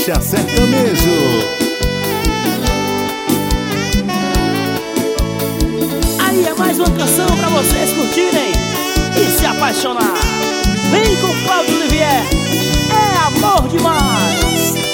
Marcha Sertanejo. Aí é mais uma canção pra vocês curtirem e se apaixonar. Vem com Cláudio Olivier, é amor demais.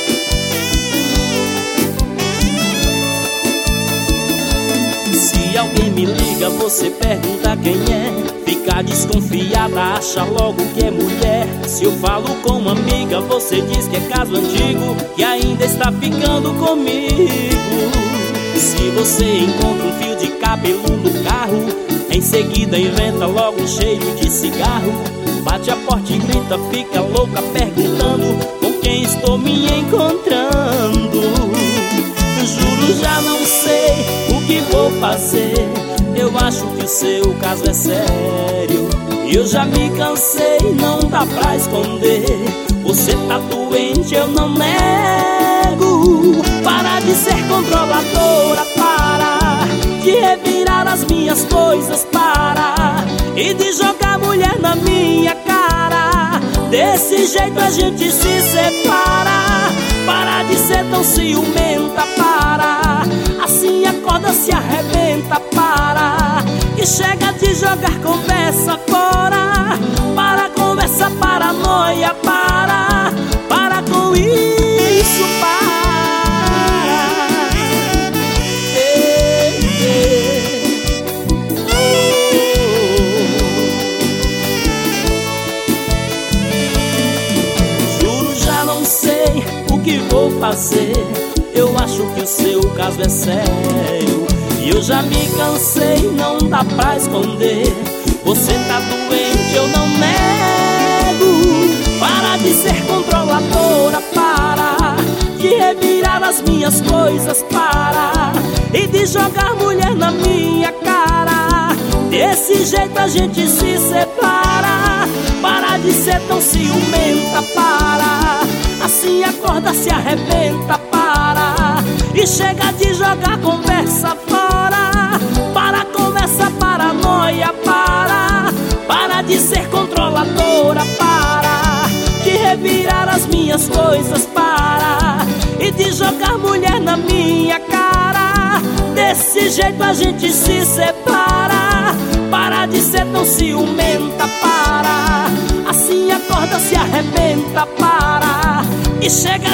Se alguém me liga, você pergunta quem é. Fica desconfiada, acha logo que é mulher. Se eu falo com uma amiga, você diz que é caso antigo, que ainda está ficando comigo. Se você encontra um fio de cabelo no carro, em seguida inventa logo um cheiro de cigarro. Bate a porta e grita, fica louca perguntando com quem estou me encontrando. Juro, já não sei o que vou fazer. Eu acho que o seu caso é sério. Eu já me cansei, não dá pra esconder. Você tá doente, eu não nego. Para de ser controladora, para de revirar as minhas coisas, para e de jogar mulher na minha cara. Desse jeito a gente se separa. Para de ser tão ciumenta, para assim a corda se arrebenta, para e chega de jogar conversa fora. Para com essa paranoia, para com isso, para. Juro, já não sei o que vou fazer. Eu acho que o seu caso é sério. E eu já me cansei, não dá pra esconder. Você tá doente, eu não nego. Para de ser controladora, para de revirar as minhas coisas, para e de jogar mulher na minha cara. Desse jeito a gente se separa. Para de ser tão ciumenta, para assim a corda se arrebenta, para e chega de jogar conversa fora. Para com essa paranoia, para de ser controladora, para de revirar as minhas coisas, para e de jogar mulher na minha cara. Desse jeito a gente se separa. Para de ser tão ciumenta, para assim a corda se arrebenta, para e chega